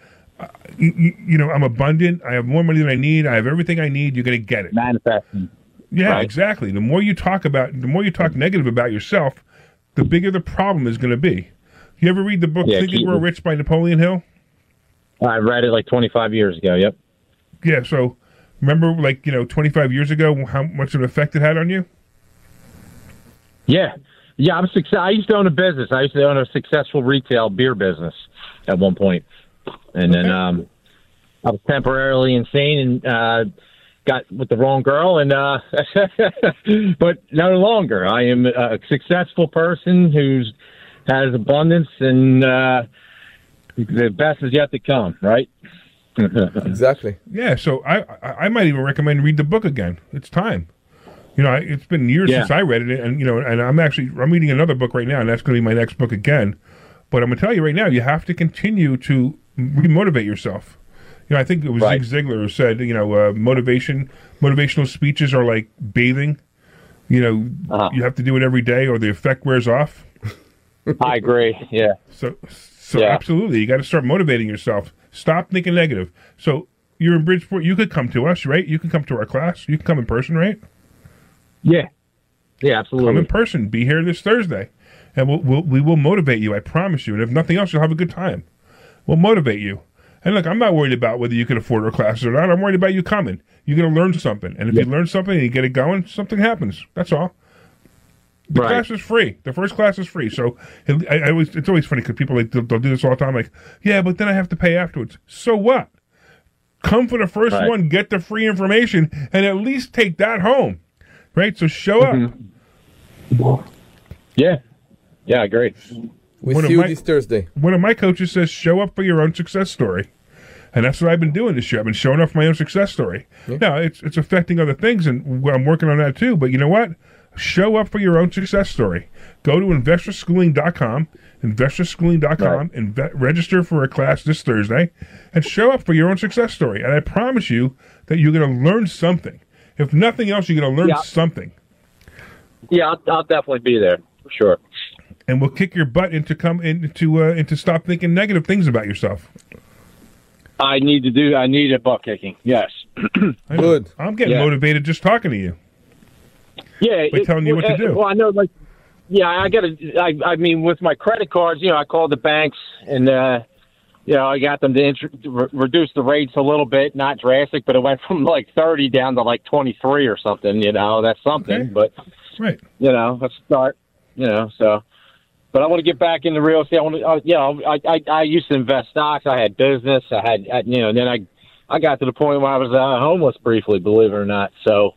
I'm abundant, I have more money than I need, I have everything I need, you're going to get it. Manifesting. Yeah, exactly. The more you talk negative about yourself, the bigger the problem is going to be. You ever read the book Think and Grow Rich by Napoleon Hill? I read it 25 years ago, yep. Yeah, so remember 25 years ago how much of an effect it had on you? Yeah. Yeah, I used to own a business. I used to own a successful retail beer business at one point. And then I was temporarily insane and got with the wrong girl, and but no longer. I am a successful person who's has abundance, and the best is yet to come, right? Exactly. Yeah, so I might even recommend read the book again. It's time. It's been years since I read it, and and I'm reading another book right now, and that's going to be my next book again. But I'm going to tell you right now, you have to continue to remotivate yourself. I think it was Zig Ziglar who said, motivational speeches are like bathing. You have to do it every day, or the effect wears off. I agree. Yeah. So absolutely, you got to start motivating yourself. Stop thinking negative. So you're in Bridgeport. You could come to us, right? You can come to our class. You can come in person, right? Yeah. Yeah, absolutely. Come in person. Be here this Thursday, and we will motivate you. I promise you. And if nothing else, you'll have a good time. We'll motivate you. And look, I'm not worried about whether you can afford our classes or not. I'm worried about you coming. You're going to learn something. And if you learn something and you get it going, something happens. That's all. The Right. class is free. The first class is free. So it's always funny because people they'll do this all the time. Like, yeah, but then I have to pay afterwards. So what? Come for the first Right. one, get the free information, and at least take that home. Right? So show up. Yeah. Yeah, I agree. We One of see you my- this Thursday. One of my coaches says, show up for your own success story. And that's what I've been doing this year. I've been showing up my own success story. Now, it's affecting other things, and I'm working on that too. But you know what? Show up for your own success story. Go to investorschooling.com, and register for a class this Thursday, and show up for your own success story. And I promise you that you're going to learn something. If nothing else, you're going to learn something. Yeah, I'll definitely be there for sure. And we'll kick your butt into stop thinking negative things about yourself. I need a butt kicking. Yes. Good. I'm getting motivated just talking to you. Yeah, By telling you what to do. Well, I know, like, yeah, I mean, with my credit cards, I called the banks and, I got them to reduce the rates a little bit, not drastic, but it went from like 30 down to like 23 or something. That's something, but right. Let's start. So. But I want to get back into real estate. I used to invest stocks. I had business. And then I got to the point where I was homeless briefly, believe it or not. So,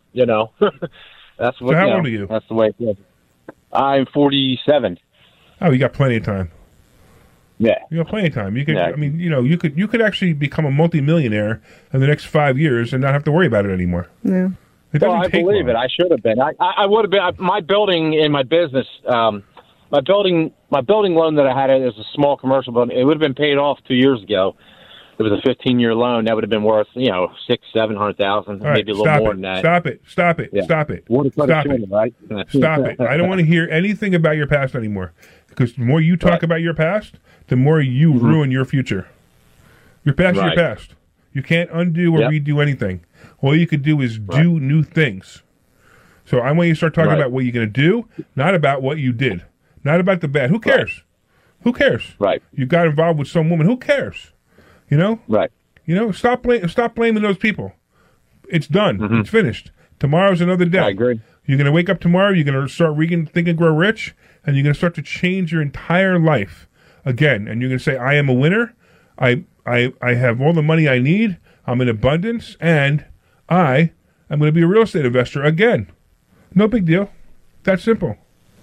that's what. So how old are you? That's the way it is. I'm 47. Oh, you got plenty of time. Yeah, you got plenty of time. You could, I mean, you could actually become a multimillionaire in the next 5 years and not have to worry about it anymore. Yeah. It doesn't I take believe long. it. I should have been. I would have been. My building in my business. My building loan that I had is a small commercial building. It would have been paid off 2 years ago. It was a 15-year loan. That would have been worth, $600,000-700,000, maybe a little more than that. Stop it! Stop it! Yeah. Stop it! Would have put Stop it it! in, right? Stop it! I don't want to hear anything about your past anymore. Because the more you talk about your past, the more you ruin your future. Your past is your past. You can't undo or redo anything. All you could do is do new things. So I want you to start talking about what you're going to do, not about what you did. Not about the bad. Who cares? Who cares? Right. You got involved with some woman. Who cares? Right. Stop blaming those people. It's done. It's finished. Tomorrow's another day. I agree. You're going to wake up tomorrow. You're going to start Think and Grow Rich, and you're going to start to change your entire life again. And you're going to say, "I am a winner. I have all the money I need. I'm in abundance, and I am going to be a real estate investor again." No big deal. That simple.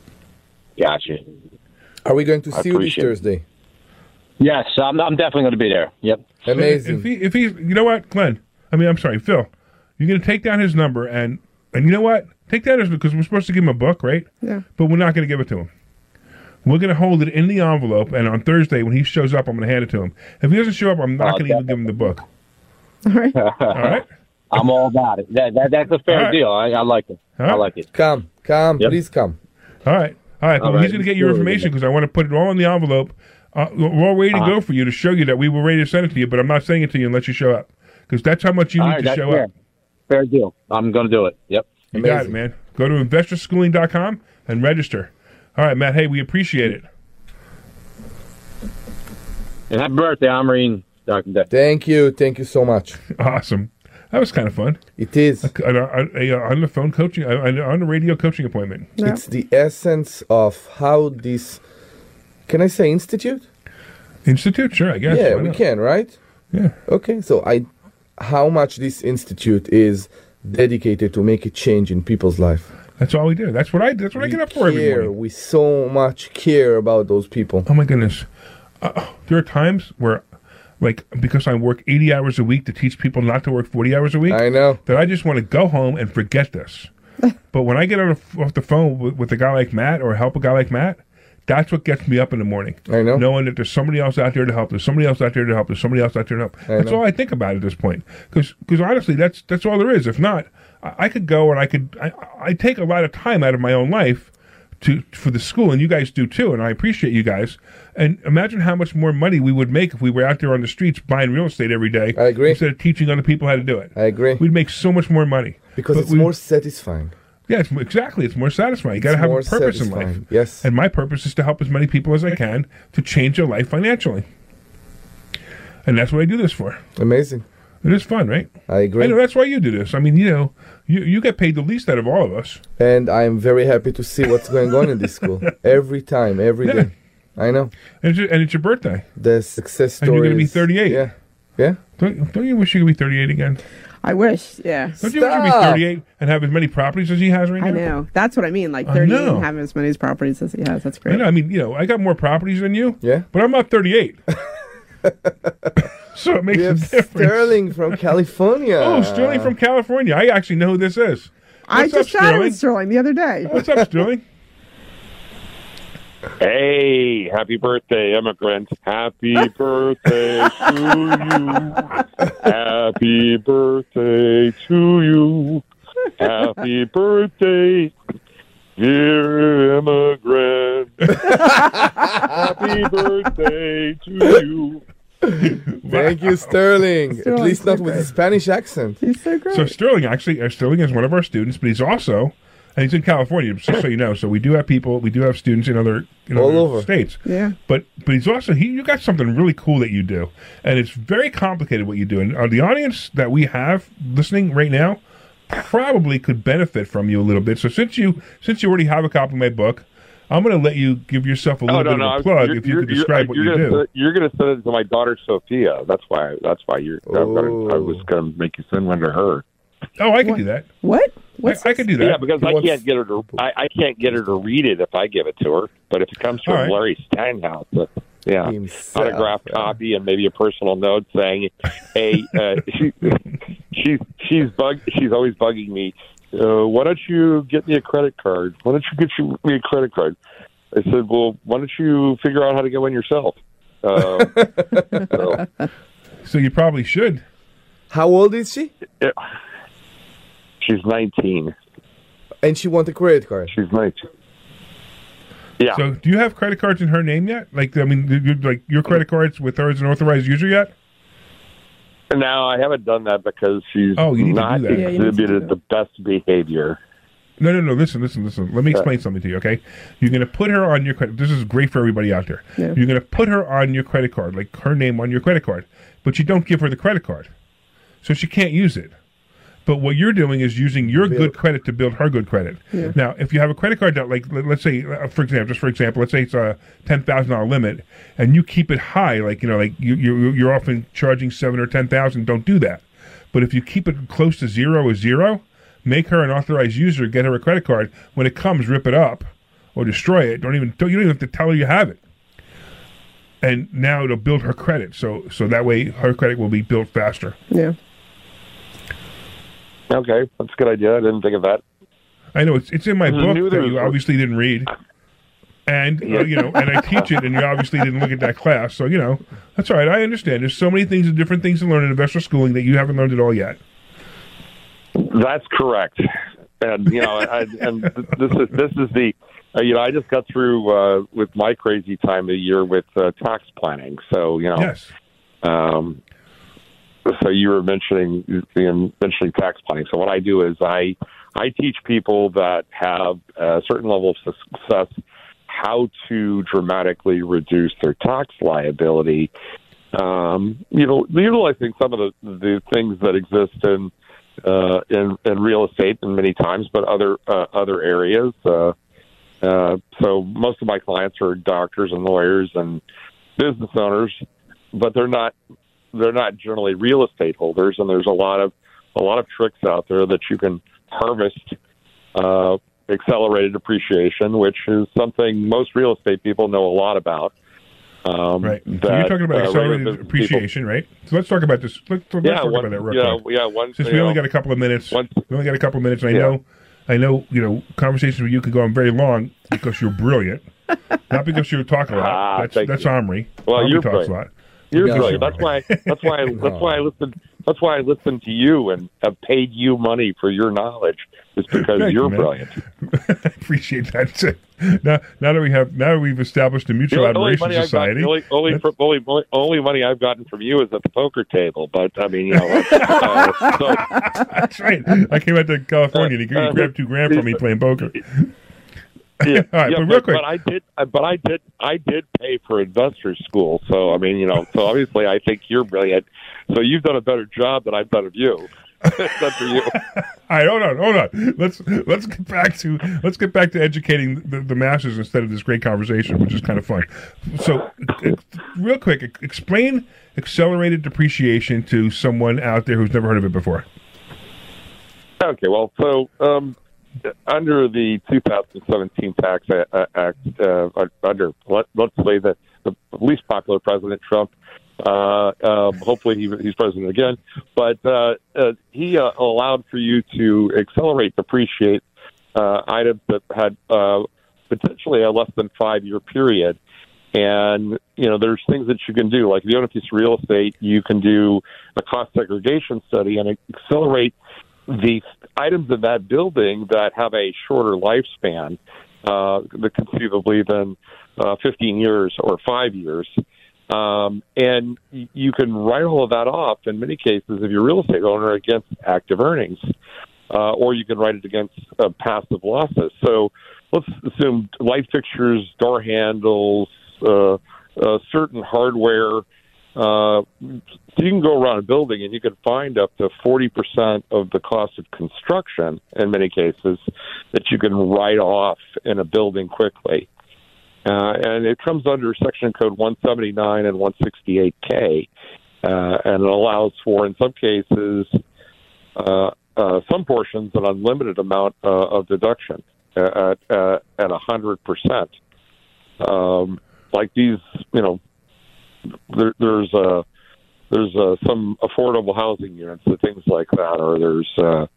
Gotcha. Are we going to see you this appreciate it. Thursday? Yes, I'm definitely going to be there. Yep. Amazing. If he's, you know what, Glenn? I'm sorry, Phil. You're going to take down his number, and you know what? Take that as, because we're supposed to give him a book, right? Yeah. But we're not going to give it to him. We're going to hold it in the envelope, and on Thursday when he shows up, I'm going to hand it to him. If he doesn't show up, I'm not going to even give him the book. All right. All right? I'm all about it. That's a fair All right. deal. I like it. All right. I like it. Come, Yep. please come. All right. Well, All right. he's going to get your information because I want to put it all in the envelope. We're all ready to go for you to show you that we were ready to send it to you, but I'm not saying it to you unless you show up because that's how much you need to show up. Fair deal. I'm going to do it. Yep. You got it, man. Go to investorschooling.com and register. All right, Matt. Hey, we appreciate it. And happy birthday, Amarine, Dr. Day. Thank you so much. Awesome. That was kind of fun. It is. On the phone coaching, on the radio coaching appointment. Yeah. It's the essence of how this. Can I say institute? Institute, sure, I guess. Yeah, Why we not? can, right? Yeah. Okay, so how much this institute is dedicated to make a change in people's life. That's all we do. That's what I get up for every morning. We so much care about those people. Oh my goodness. There are times where, because I work 80 hours a week to teach people not to work 40 hours a week, I know that I just want to go home and forget this. But when I get off the phone with a guy like Matt or help a guy like Matt, that's what gets me up in the morning. I know. Knowing that there's somebody else out there to help. There's somebody else out there to help. There's somebody else out there to help. That's all I think about at this point. Because honestly, that's all there is. If not, I could go and I take a lot of time out of my own life for the school, and you guys do too, and I appreciate you guys. And imagine how much more money we would make if we were out there on the streets buying real estate every day. I agree. Instead of teaching other people how to do it. I agree. We'd make so much more money. Because it's more satisfying. Yeah, exactly. It's more satisfying. You got to have a purpose in life. Yes. And my purpose is to help as many people as I can to change their life financially. And that's what I do this for. Amazing. It is fun, right? I agree. I know that's why you do this. I mean, you get paid the least out of all of us. And I'm very happy to see what's going on in this school. Every time, every day. I know. And it's your birthday. The success story. And you're going to be 38. Yeah. Yeah. Don't you wish you could be 38 again? I wish, yeah. Don't you wish you could be 38 and have as many properties as he has right now? I know. That's what I mean. Like 38 and have as many properties as he has. That's great. I know. I mean, I got more properties than you. Yeah. But I'm not 38. So it makes a difference. Sterling from California. Oh, Sterling from California. I actually know who this is. I just chatted with Sterling the other day. What's up, Sterling? Hey, happy birthday, immigrant. Happy birthday to you. Happy birthday to you. Happy birthday, dear immigrant. Happy birthday to you. Thank you, Sterling. At least not with a Spanish accent. He's so great. So Sterling Sterling is one of our students, but he's also, and he's in California, just so you know. So we do have students in other all over states. Yeah. But he's also you got something really cool that you do, and it's very complicated what you do. And the audience that we have listening right now probably could benefit from you a little bit. So since you already have a copy of my book, I'm going to let you give yourself a little bit of a plug if you could describe what you do. You're going to send it to my daughter Sophia. That's why I was going to make you send one to her. Oh, I can do that. What? I can do that. Yeah, because I can't get her to. I can't get her to read it if I give it to her. But if it comes from Larry Steinhaus, autographed copy and maybe a personal note saying, "Hey, she's always bugging me. Why don't you get me a credit card? Why don't you get me a credit card?" I said, "Well, why don't you figure out how to get one yourself?" So you probably should. How old is she? She's 19. And she wants a credit card? She's 19. Yeah. So do you have credit cards in her name yet? Like your credit cards with her as an authorized user yet? No, I haven't done that because she's not exhibited the best behavior. No. Listen. Let me explain something to you, okay? You're going to put her on your credit. This is great for everybody out there. Yeah. You're going to put her on your credit card, like her name on your credit card, but you don't give her the credit card, so she can't use it. But what you're doing is using your good credit to build her good credit. Yeah. Now, if you have a credit card that, like, let's say, for example, let's say it's a $10,000 limit, and you keep it high, like you're often charging $7,000 or $10,000. Don't do that. But if you keep it close to zero, make her an authorized user. Get her a credit card. When it comes, rip it up or destroy it. You don't even have to tell her you have it. And now it'll build her credit. So that way her credit will be built faster. Yeah. Okay, that's a good idea. I didn't think of that. I know it's in my book that you obviously didn't read, and and I teach it, and you obviously didn't look at that class. So that's all right. I understand. There's so many things and different things to learn in investor schooling that you haven't learned it all yet. That's correct. And this is the I just got through with my crazy time of year with tax planning. So yes. So you were mentioning tax planning. So what I do is I teach people that have a certain level of success how to dramatically reduce their tax liability. Utilizing some of the things that exist in real estate, and many times, but other areas. So most of my clients are doctors and lawyers and business owners, but they're not generally real estate holders, and there's a lot of tricks out there that you can harvest accelerated appreciation, which is something most real estate people know a lot about. Right. So you're talking about accelerated appreciation, right? So let's talk about this. Let's talk about that real quick. Since we only got a couple of minutes, and I know conversations with you could go on very long because you're brilliant, not because you talk a lot. That's Omri. Well, Omri you're talks a lot. You're brilliant. That's why I listen to you and have paid you money for your knowledge. It's because you're brilliant. I appreciate that. Now that we've established a mutual admiration society. Only money I've gotten from you is at the poker table. But I mean, that's right. I came out to California and he grabbed $2,000 from me playing poker. Yeah, All right, yeah, but real quick. I did pay for investor school. So I mean, so obviously I think you're brilliant. So you've done a better job than I've done of you. Good for you. All right, hold on. Let's get back to educating the masses instead of this great conversation, which is kind of fun. So, real quick, explain accelerated depreciation to someone out there who's never heard of it before. Okay, well, so under the 2017 Tax Act, under let's say that the least popular President Trump. Hopefully he's president again, but he allowed for you to accelerate depreciate items that had potentially a less than 5-year period. And, there's things that you can do. Like if you own a piece of real estate, you can do a cost segregation study and accelerate the items in that building that have a shorter lifespan, conceivably than 15 years or 5 years. And you can write all of that off in many cases if you're a real estate owner against active earnings, or you can write it against passive losses. So let's assume light fixtures, door handles, certain hardware. So you can go around a building and you can find up to 40% of the cost of construction in many cases that you can write off in a building quickly. And it comes under Section Code 179 and 168K, and it allows for, in some cases, some portions, an unlimited amount of deduction at 100%. Like these, there's some affordable housing units and things like that, or there's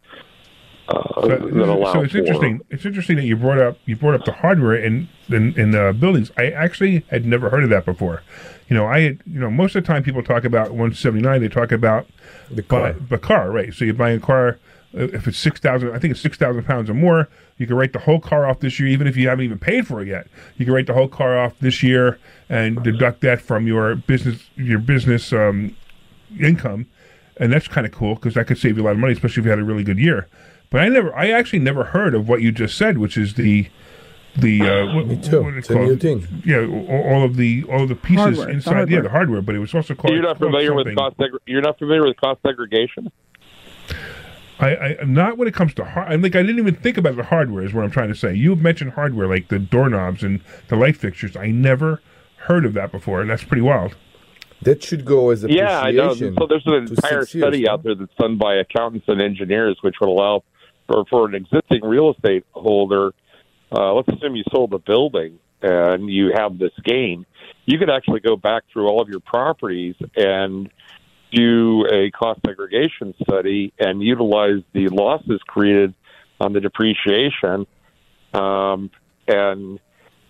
that allow. So it's interesting. It's interesting that you brought up the hardware in buildings. I actually had never heard of that before. Most of the time people talk about 179. They talk about the car, right? So you buy a car. If it's 6,000, I think it's 6,000 pounds or more, you can write the whole car off this year, even if you haven't even paid for it yet. You can write the whole car off this year and deduct that from your business income, and that's kind of cool because that could save you a lot of money, especially if you had a really good year. But I actually never heard of what you just said, which is the Me too. It's a new thing. Yeah, all of the pieces Hardware, inside. The hardware, but it was also called. You're not familiar with You're not familiar with cost segregation? I'm not when it comes to I didn't even think about the hardware. Is what I'm trying to say. You mentioned hardware like the doorknobs and the light fixtures. I never heard of that before, and that's pretty wild. That should go as appreciation. Yeah, I know. So there's an entire study out there that's done by accountants and engineers, which would allow for an existing real estate holder. Let's assume you sold a building and you have this gain. You could actually go back through all of your properties and do a cost segregation study and utilize the losses created on the depreciation, and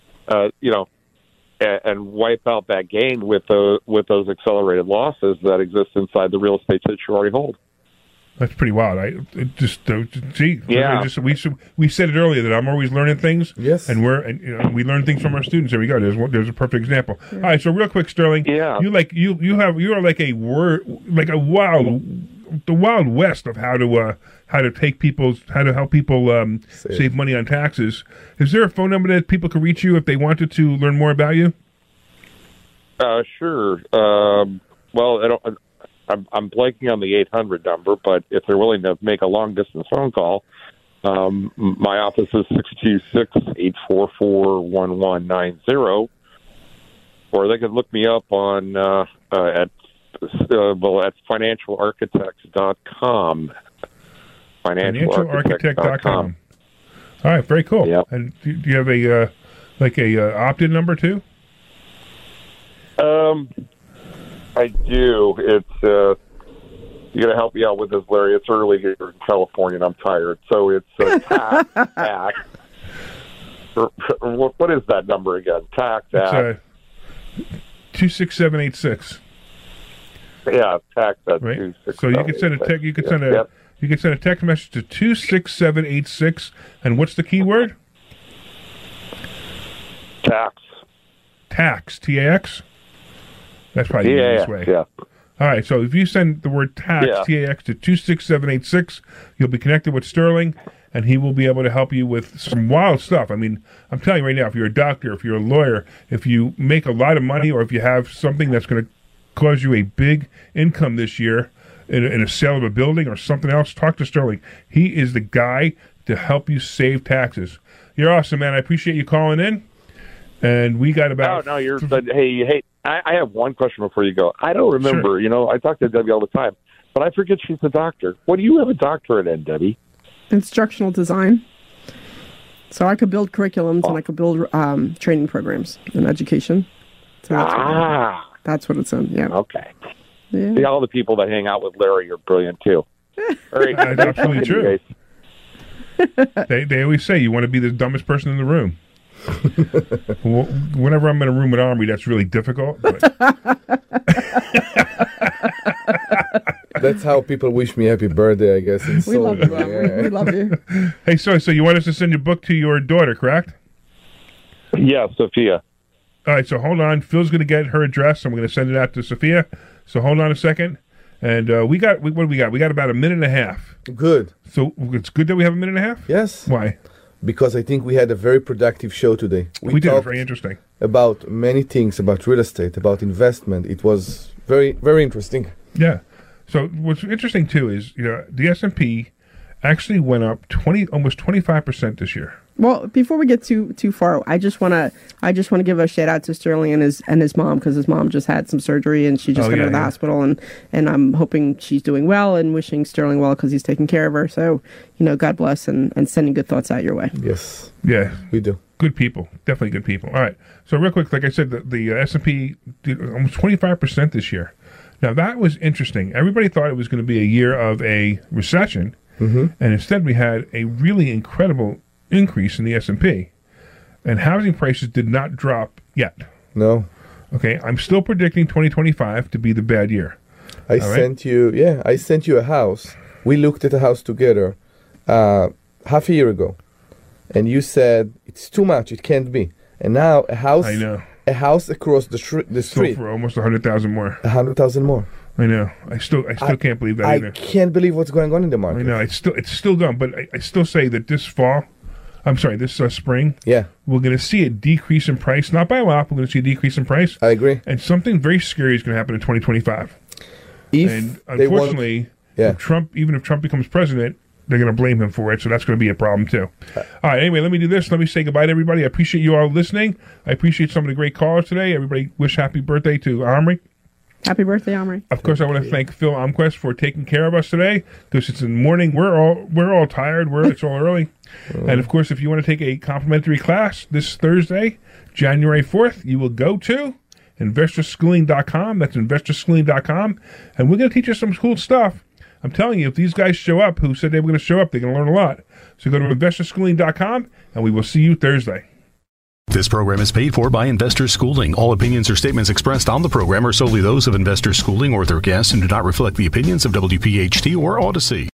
wipe out that gain with those accelerated losses that exist inside the real estate that you already hold. That's pretty wild. We said it earlier that I'm always learning things. Yes, and we learn things from our students. There we go. There's a perfect example. Yeah. All right, so real quick, Sterling. Yeah, you are like the Wild West of how to help people save money on taxes. Is there a phone number that people can reach you if they wanted to learn more about you? Sure. I'm blanking on the 800 number, but if they're willing to make a long-distance phone call, my office is 626-844-1190, or they could look me up on at financialarchitects.com. Financialarchitect.com. All right, very cool. Yep. And do you have a opt-in number too? I do. It's you got to help me out with this, Larry. It's early here in California, and I'm tired. So it's tax. What is that number again? Tax Act. 26786. Yeah, tax at right. 26786. So you can send a text. You can send You can send a text message to 26786. And what's the keyword? Tax. Tax. TAX. That's probably the easiest way. Yeah. All right, so if you send the word tax, TAX, to 26786, you'll be connected with Sterling, and he will be able to help you with some wild stuff. I mean, I'm telling you right now, if you're a doctor, if you're a lawyer, if you make a lot of money, or if you have something that's going to cause you a big income this year in a sale of a building or something else, talk to Sterling. He is the guy to help you save taxes. You're awesome, man. I appreciate you calling in. And we got about... No, you're... Hey, I have one question before you go. I don't remember. Sure. I talk to Debbie all the time, but I forget she's a doctor. What do you have a doctorate in, Debbie? Instructional design. So I could build curriculums and I could build training programs in education. So that's what it's in, yeah. Okay. Yeah. See, all the people that hang out with Larry are brilliant, too. All right. That's absolutely true. They always say you want to be the dumbest person in the room. Whenever I'm in a room with Omri, that's really difficult. But. That's how people wish me happy birthday, I guess. We love you, Omri. We love you. Hey, so you want us to send your book to your daughter, correct? Yeah, Sophia. All right, so hold on. Phil's going to get her address, and we're going to send it out to Sophia. So hold on a second. And what do we got? We got about a minute and a half. Good. So it's good that we have a minute and a half? Yes. Why? Because I think we had a very productive show today. We did. It was very interesting. About many things, about real estate, about investment. It was very, very interesting. Yeah. So what's interesting, too, is the S&P actually went up almost 25% this year. Well, before we get too far, I just want to give a shout out to Sterling and his mom, because his mom just had some surgery and she just got out of the hospital, and I'm hoping she's doing well and wishing Sterling well because he's taking care of her. So God bless and sending good thoughts out your way. Yes. Yeah, we do. Good people, definitely good people. All right. So real quick, like I said, the S&P did almost 25% this year. Now that was interesting. Everybody thought it was going to be a year of a recession, and instead we had a really incredible increase in the S&P, and housing prices did not drop yet. No. Okay, I'm still predicting 2025 to be the bad year. I sent you a house. We looked at a house together half a year ago, and you said it's too much. It can't be. And now a house. I know. A house across the street. Sold for almost 100,000 more. 100,000 more. I know. I still can't believe that either. I can't believe what's going on in the market. I know. It's still dumb, but I still say that this spring, we're going to see a decrease in price. Not by a lot, we're going to see a decrease in price. I agree. And something very scary is going to happen in 2025. And unfortunately, if Trump becomes president, they're going to blame him for it, so that's going to be a problem too. All right, anyway, let me do this. Let me say goodbye to everybody. I appreciate you all listening. I appreciate some of the great callers today. Everybody wish happy birthday to Omri. Happy birthday, Omri. Of course, I want to thank Phil Omquist for taking care of us today, because it's in the morning. We're all tired. It's all early. And of course, if you want to take a complimentary class this Thursday, January 4th, you will go to investorschooling.com. That's investorschooling.com. And we're going to teach you some cool stuff. I'm telling you, if these guys show up who said they were going to show up, they're going to learn a lot. So go to investorschooling.com, and we will see you Thursday. This program is paid for by Investors Schooling. All opinions or statements expressed on the program are solely those of Investors Schooling or their guests and do not reflect the opinions of WPHT or Odyssey.